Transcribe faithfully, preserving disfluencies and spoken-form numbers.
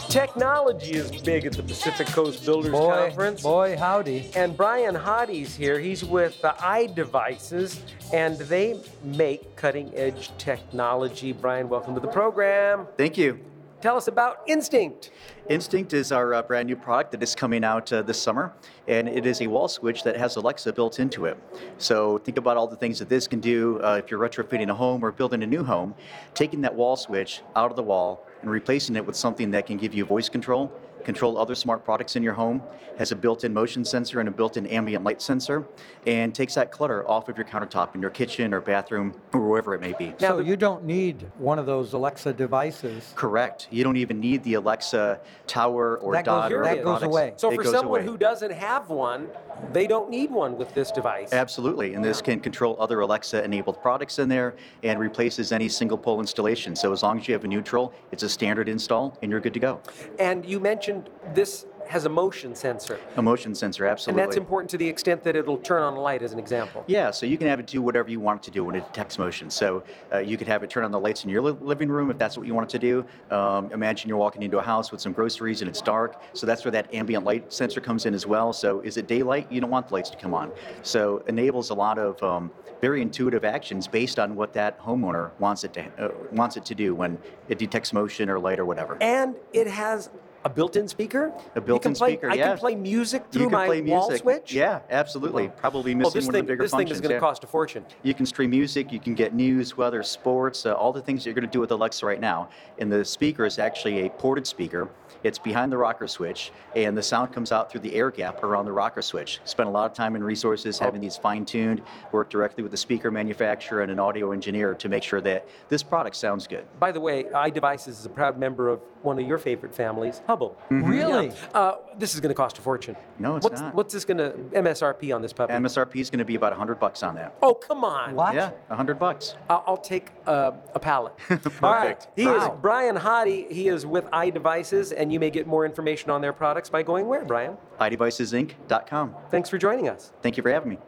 Technology is big at the Pacific Coast Builders Boy, Conference. boy, howdy. And Brian Hottie's here. He's with uh, iDevices, and they make cutting-edge technology. Brian, welcome to the program. Thank you. Tell us about Instinct. Instinct is our uh, brand new product that is coming out uh, this summer, and it is a wall switch that has Alexa built into it. So think about all the things that this can do uh, if you're retrofitting a home or building a new home, taking that wall switch out of the wall and replacing it with something that can give you voice control, control other smart products in your home, has a built-in motion sensor and a built-in ambient light sensor, and takes that clutter off of your countertop in your kitchen or bathroom or wherever it may be. Now, so you don't need one of those Alexa devices. Correct. You don't even need the Alexa tower or that dot goes, or that other goes products. away. So it for goes someone away. who doesn't have one, they don't need one with this device. Absolutely, and this can control other Alexa-enabled products in there and replaces any single-pole installation. So as long as you have a neutral, it's a standard install, and you're good to go. And you mentioned this has a motion sensor. A motion sensor, absolutely. And that's important to the extent that it'll turn on a light, as an example. Yeah, so you can have it do whatever you want it to do when it detects motion. So uh, you could have it turn on the lights in your li- living room if that's what you want it to do. Um, imagine you're walking into a house with some groceries and it's dark, so that's where that ambient light sensor comes in as well. So is it daylight? You don't want the lights to come on. So enables a lot of um, very intuitive actions based on what that homeowner wants it to uh, wants it to do when it detects motion or light or whatever. And it has a built-in speaker? A built-in play, speaker, I yeah. can play music through you can my play music. wall switch? Yeah, absolutely. Probably missing Well, this one thing, of the bigger this thing functions. is going to yeah. cost a fortune. You can stream music, you can get news, weather, sports, uh, all the things that you're going to do with Alexa right now. And the speaker is actually a ported speaker. It's behind the rocker switch, and the sound comes out through the air gap around the rocker switch. Spend a lot of time and resources having these fine-tuned, work directly with the speaker manufacturer and an audio engineer to make sure that this product sounds good. By the way, iDevices is a proud member of one of your favorite families, Hubble. Mm-hmm. Really? Yeah. Uh, this is going to cost a fortune. No, it's what's, not. What's this going to, M S R P on this puppy? M S R P is going to be about one hundred bucks on that. Oh, come on. What? Yeah, one hundred bucks. I'll, I'll take uh, a pallet. All right. He Wow. is Brian Hottie. He is with iDevices, and you may get more information on their products by going where, Brian? i devices inc dot com. Thanks for joining us. Thank you for having me.